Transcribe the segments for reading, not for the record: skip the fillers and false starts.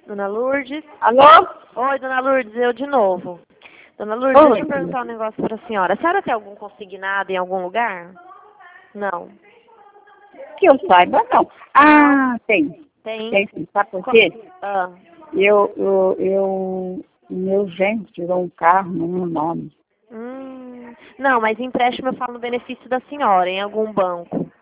Dona Lourdes? Alô? Oi, Dona Lourdes, eu de novo. Dona Lourdes, Oi, deixa eu perguntar um negócio pra senhora. A senhora tem algum consignado em algum lugar? Não. que eu saiba, não. Ah, tem. Tem? Tem sim. Sabe por quê? Ah, Meu genro tirou um carro no meu nome. não, mas empréstimo eu falo no benefício da senhora, em algum banco.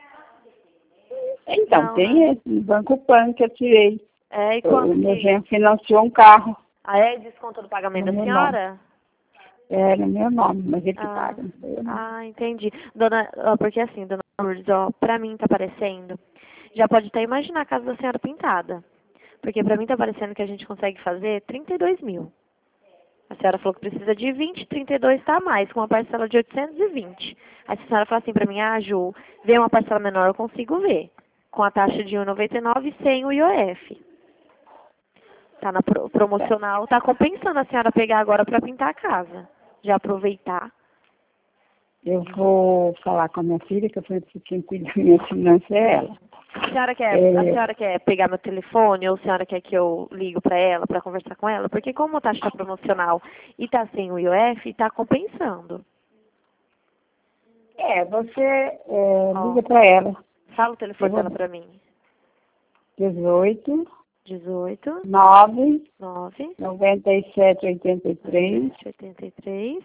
Então, Não, tem né? esse no Banco Pan que eu tirei. É, e O quanto meu que... genro financiou um carro Ah, é desconto do pagamento no da meu nome. senhora? É, no meu nome, mas ele que Ah, paga, não sei eu não. entendi. Porque assim, Dona Lourdes, ó, pra mim tá parecendo, já pode até imaginar a casa da senhora pintada. Porque pra mim tá parecendo que a gente consegue fazer 32 mil. A senhora falou que precisa de 20, 32 tá a mais, com uma parcela de 820. Aí se a senhora fala assim pra mim, Ju, vê uma parcela menor, eu consigo ver. Com a taxa de 1,99 sem o IOF. Tá na promocional, tá compensando a senhora pegar agora pra pintar a casa. Já aproveitar. Eu vou falar com a minha filha, que eu falei que quem cuida da minha finança é ela. A senhora quer pegar meu telefone ou a senhora quer que eu ligo pra ela, pra conversar com ela? Porque como a taxa tá promocional e tá sem o IOF, tá compensando. Você Ó, liga para ela. fala o Eu telefone vou dela pra mim. 18 18 9 9 97 83 83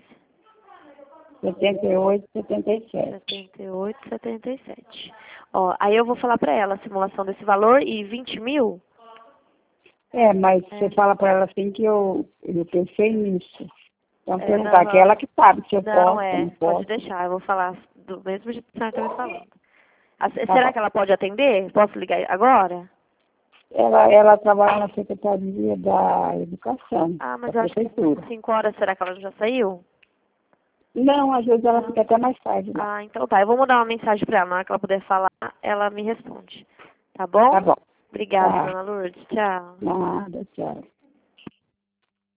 78 77. 78 77. Ó, aí eu vou falar pra ela a simulação desse valor e 20 mil? Mas É. você fala para ela assim que eu pensei nisso. Então perguntar, Não, que ela que sabe se eu não, posso, se eu não pode posso. deixar, eu vou falar do mesmo jeito que a senhora tá me falando. Tá Será bom. que ela pode atender? Posso ligar agora? Ela trabalha na Secretaria da Educação, Ah, da mas eu acho que Prefeitura. 5 horas, será que ela já saiu? Não, às vezes ela fica até mais tarde lá. Ah, então tá. Eu vou mandar uma mensagem pra ela. Na hora que ela puder falar, ela me responde. Tá Tá bom? bom. Obrigada, Tá. Dona Lourdes. Tchau. Nada, tchau.